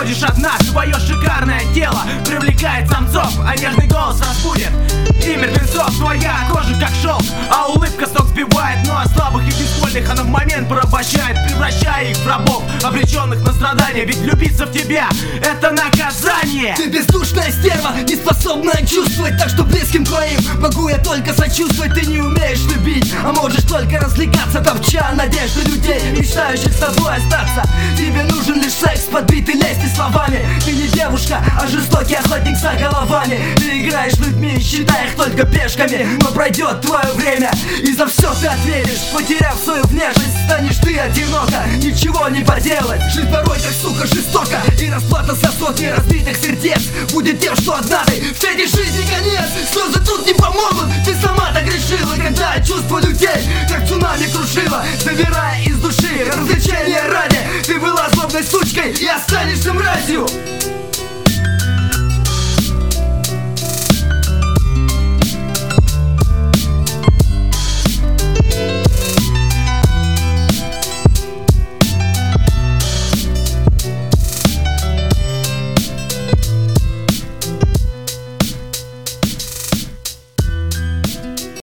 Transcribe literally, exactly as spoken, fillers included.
ходишь одна, твое шикарное тело привлекает самцов, а нежный голос разбудит и мертвецов. Твоя кожа как шелк, а улыбка с ног сбивает. Ну а слабых и беспольных она в момент порабощает, превращая их в рабов, обреченных на страдания. Ведь влюбиться в тебя — это наказание. Ты бездушная стерва, не способная чувствовать, так что близким твоим могу я только сочувствовать. Ты не умеешь любить, а можешь только развлекаться, топча надежды людей, мечтающих с тобой остаться. Тебе нужен лишь секс, подбитый лестью словами. Ты не девушка, а жестокий охотник за головами. Ты играешь людьми, считай их только пешками. Но пройдет твое время, и за все ты ответишь. Потеряв свою внешность, станешь ты одиноко, ничего не поделать. Жить порой как сука жестоко, и расплата за сотни разбитых сердец будет тем, что однажды в этой жизни конец. Слезы тут не помогут, ты сама так решила. Когда чувства людей как цунами крушила, забирая из души развлечения ради, ты была злобной сучкой и останешься мразью.